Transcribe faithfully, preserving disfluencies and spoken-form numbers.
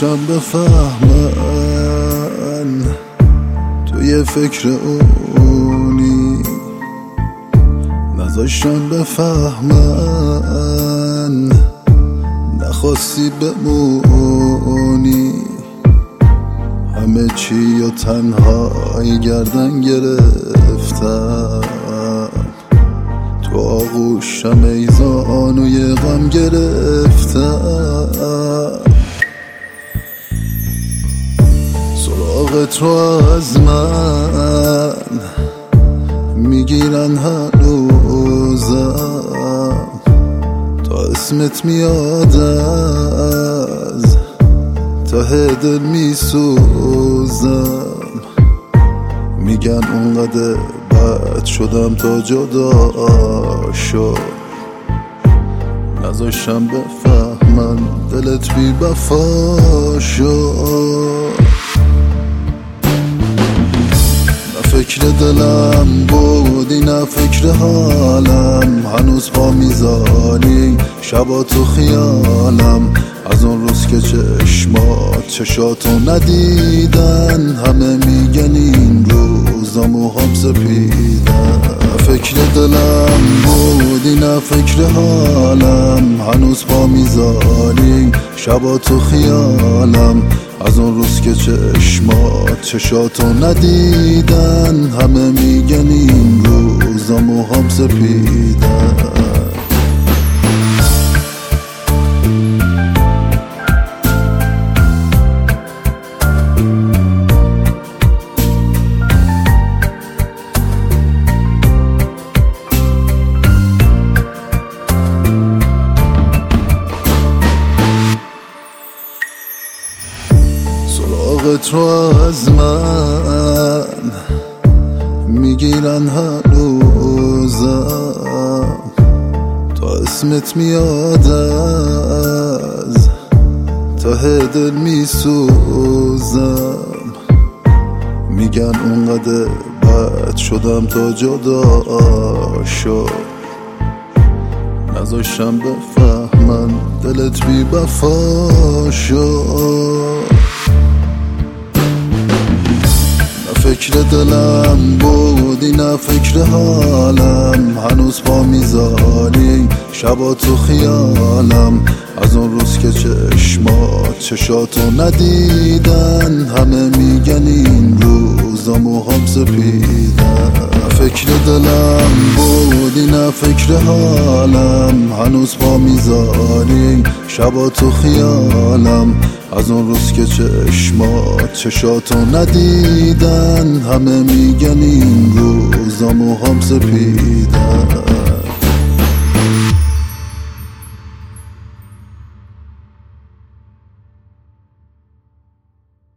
نذاشتم بفهمن توی فکر اونی، نذاشتم بفهمن نخواستی بمونی. همه چی و تنهایی گردن گرفتم، تو آغوشم ایزان و یه غم گرفتم. سراغت رو از من میگیرن هنوزم، تا اسمت میاد از ته دل میسوزم. میگن اونقدر بد شدم تا جدا شد، نذاشتم بفهمن دلت بی وفا شد. نه فکر دلم بودی نه فکر حالم، هنوز پا میذاری شبا تو خیالم. از اون روز که چشمات چشاتو ندیدن، همه میگن این روزا موهام سپیدن. نه فکر دلم بودی نه فکر حالم، هنوز پا میذاری شبا تو خیالم. از اون روز که چشمات چشاتو ندیدن، همه میگن این روزا موهام سپیدن. سراغت رو از من میگیرن هنوزم، تا اسمت میاد از ته دل میسوزم. میگن اونقدر بد شدم تا جدا شد، نذاشتم بفهمن دلت بی وفا شد. فکر دلم بودی نه فکر حالم، هنوز پا میذاری شبا تو خیالم. از اون روز که چشمات چشاتو ندیدن، همه میگن این روزا موهام سپیدن. فکر دلم بودی نه فکر حالم، هنوز پا میذاری شبا تو خیالم. از اون روز که چشمات چشاتو ندیدن، همه میگن این روزا موهام سپیدن.